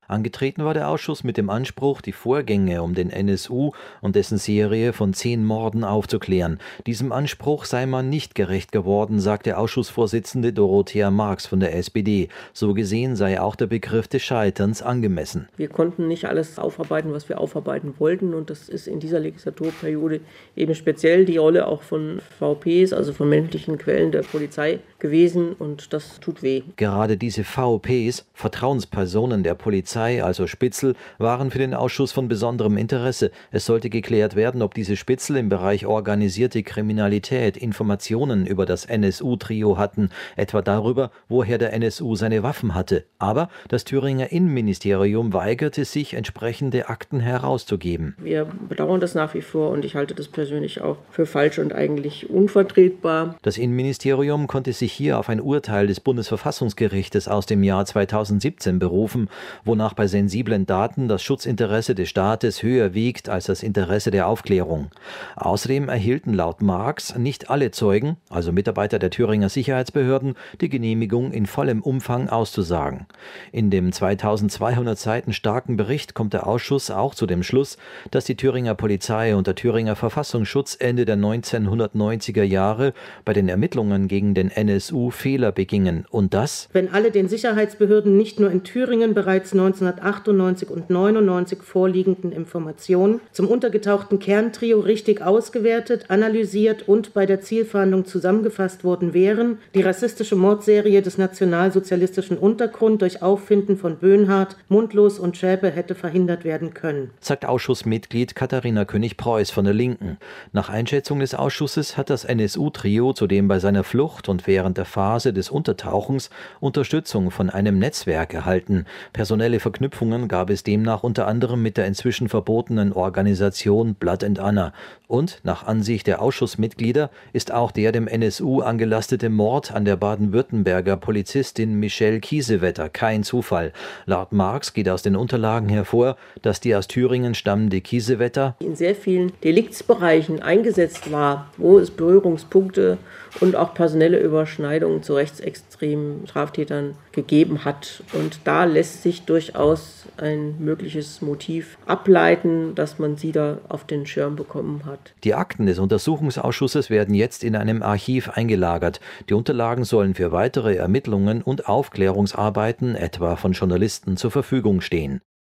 Angetreten war der Ausschuss mit dem Anspruch, die Vorgänge um den NSU und dessen Serie von 10 Morden aufzuklären. Diesem Anspruch sei man nicht gerecht geworden, sagte Ausschussvorsitzende Dorothea Marx von der SPD. So gesehen sei auch der Begriff des Scheiterns angemessen. Wir konnten nicht alles aufarbeiten, was wir aufarbeiten wollten, und das ist in dieser Legislaturperiode eben speziell die Rolle auch von VPs, also von männlichen Quellen der Polizei gewesen, und das tut weh. Gerade diese VPs, Vertrauenspersonen der Polizei, also Spitzel, waren für den Ausschuss von besonderem Interesse. Es sollte geklärt werden, ob diese Spitzel im Bereich organisierte Kriminalität Informationen über das NSU-Trio hatten, etwa darüber, woher der NSU seine Waffen hatte. Aber das Thüringer Innenministerium weigerte sich, entsprechende Akten herauszugeben. Wir bedauern das nach wie vor, und ich halte das persönlich auch für falsch und eigentlich unvertretbar. Das Innenministerium konnte sich hier auf ein Urteil des Bundesverfassungsgerichtes aus dem Jahr 2017 berufen, wonach bei sensiblen Daten das Schutzinteresse des Staates höher wiegt als das Interesse der Aufklärung. Außerdem erhielten laut Marx nicht alle Zeugen, also Mitarbeiter der Thüringer Sicherheitsbehörden, die Genehmigung, in vollem Umfang auszusagen. In dem 2200 Seiten starken Bericht kommt der Ausschuss auch zu dem Schluss, dass die Thüringer Polizei und der Thüringer Verfassungsschutz Ende der 1990er Jahre bei den Ermittlungen gegen den NSU Fehler begingen und dass, wenn alle den Sicherheitsbehörden nicht nur in Thüringen bereits 1998 und 1999 vorliegenden Informationen zum untergetauchten Kerntrio richtig ausgewertet, analysiert und bei der Zielfahndung zusammengefasst worden wären, die rassistische Mordserie des nationalsozialistischen Untergrund durch Auffinden von Böhnhardt, Mundlos und Schäpe hätte verhindert werden können, sagt Ausschussmitglied Katharina König-Preuß von der Linken. Nach Einschätzung des Ausschusses hat das NSU-Trio zudem bei seiner Flucht und während der Phase des Untertauchens Unterstützung von einem Netzwerk erhalten. Personelle Verknüpfungen gab es demnach unter anderem mit der inzwischen verbotenen Organisation Blood and Honor. Und nach Ansicht der Ausschussmitglieder ist auch der dem NSU angelastete Mord an der baden-württemberger Polizistin Michelle Kiesewetter kein Zufall. Laut Marx geht aus den Unterlagen hervor, dass die aus Thüringen stammende Kiesewetter in sehr vielen Deliktsbereichen eingesetzt war, wo es Berührungspunkte und auch personelle Überschneidungen zu rechtsextremen Straftätern gegeben hat. Und da lässt sich durchaus ein mögliches Motiv ableiten, dass man sie da auf den Schirm bekommen hat. Die Akten des Untersuchungsausschusses werden jetzt in einem Archiv eingelagert. Die Unterlagen sollen für weitere Ermittlungen und Aufklärungsarbeiten, etwa von Journalisten, zur Verfügung stehen.